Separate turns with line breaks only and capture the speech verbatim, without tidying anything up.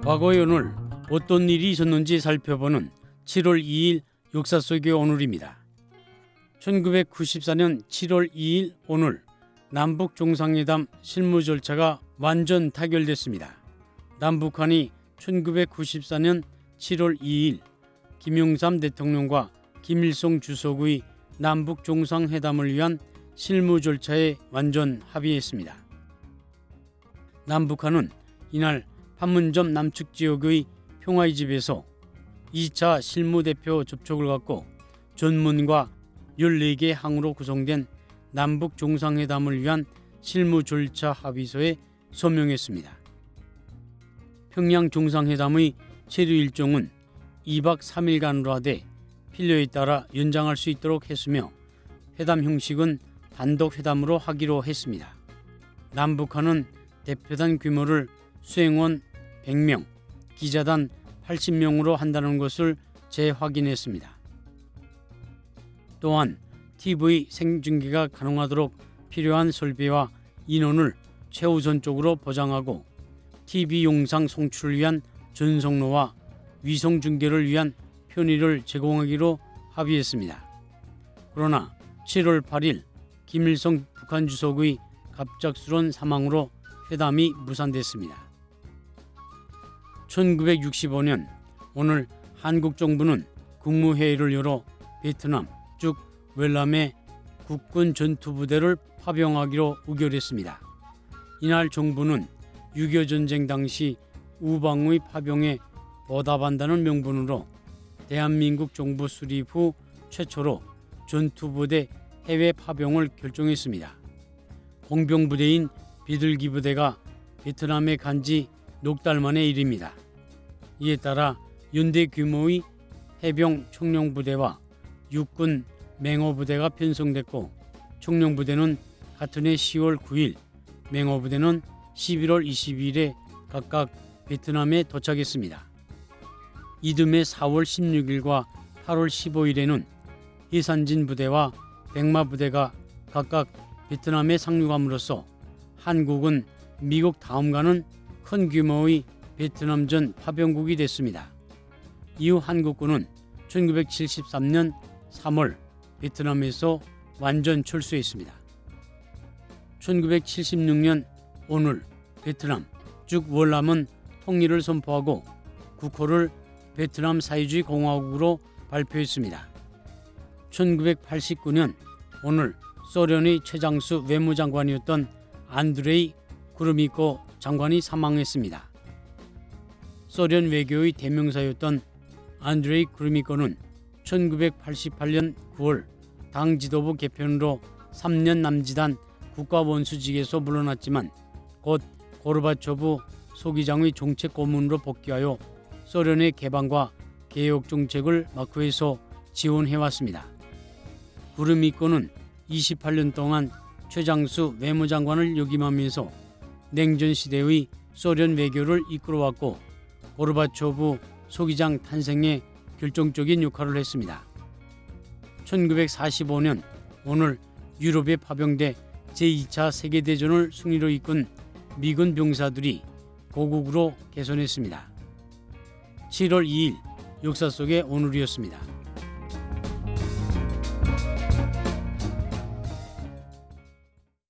과거의 오늘 어떤 일이 있었는지 살펴보는 칠월 이일 역사 속의 오늘입니다. 천구백구십사년 칠월 이일 오늘 남북 정상회담 실무 절차가 완전 타결됐습니다. 남북한이 천구백구십사년 칠월 이일 김영삼 대통령과 김일성 주석의 남북 정상회담을 위한 실무 절차에 완전 합의했습니다. 남북한은 이날 판문점 남측 지역의 평화의 집에서 이차 실무대표 접촉을 갖고 전문과 열네 개 항으로 구성된 남북 정상회담을 위한 실무 절차 합의서에 서명했습니다. 평양 정상회담의 체류 일정은 이박 삼일간으로 하되 필요에 따라 연장할 수 있도록 했으며 회담 형식은 단독 회담으로 하기로 했습니다. 남북한은 대표단 규모를 수행원 백 명, 기자단 팔십 명으로 한다는 것을 재확인했습니다. 또한 티비 생중계가 가능하도록 필요한 설비와 인원을 최우선적으로 보장하고 티비 영상 송출을 위한 전송로와 위성 중계를 위한 편의를 제공하기로 합의했습니다. 그러나 칠월 팔일 김일성 북한 주석의 갑작스러운 사망으로 회담이 무산됐습니다. 천구백육십오년 오늘 한국 정부는 국무회의를 열어 베트남, 즉 웰람에 국군 전투부대를 파병하기로 의결했습니다. 이날 정부는 육이오 전쟁 당시 우방의 파병에 보답한다는 명분으로 대한민국 정부 수립 후 최초로 전투부대 해외 파병을 결정했습니다. 공병부대인 비둘기 부대가 베트남에 간 지 넉 달 만의 일입니다. 이에 따라 연대 규모의 해병 청룡부대와 육군 맹호부대가 편성됐고 청룡부대는 같은 해 시월 구일, 맹호부대는 십일월 이십이일에 각각 베트남에 도착했습니다. 이듬해 사월 십육일과 팔월 십오일에는 해산진 부대와 백마 부대가 각각 베트남에 상륙함으로써 한국은 미국 다음가는 큰 규모의 베트남전 파병국이 됐습니다. 이후 한국군은 천구백칠십삼년 삼월 베트남에서 완전 철수했습니다. 천구백칠십육년 오늘 베트남, 즉 월남은 통일을 선포하고 국호를 베트남 사회주의 공화국으로 발표했습니다. 천구백팔십구년 오늘 소련의 최장수 외무장관이었던 안드레이 그루미코 장관이 사망했습니다. 소련 외교의 대명사였던 안드레이 그루미코는 천구백팔십팔년 구월 당 지도부 개편으로 삼 년 남짓한 국가원수직에서 물러났지만 곧 고르바초프 소기장의 정책 고문으로 복귀하여 소련의 개방과 개혁 정책을 마크에서 지원해왔습니다. 그루미코는 이십팔년 동안 최장수 외무장관을 역임하면서 냉전 시대의 소련 외교를 이끌어왔고 고르바초프 소기장 탄생에 결정적인 역할을 했습니다. 천구백사십오년 오늘 유럽에 파병돼 제이차 세계대전을 승리로 이끈 미군 병사들이 고국으로 개선했습니다. 칠월 이일 역사 속의 오늘이었습니다.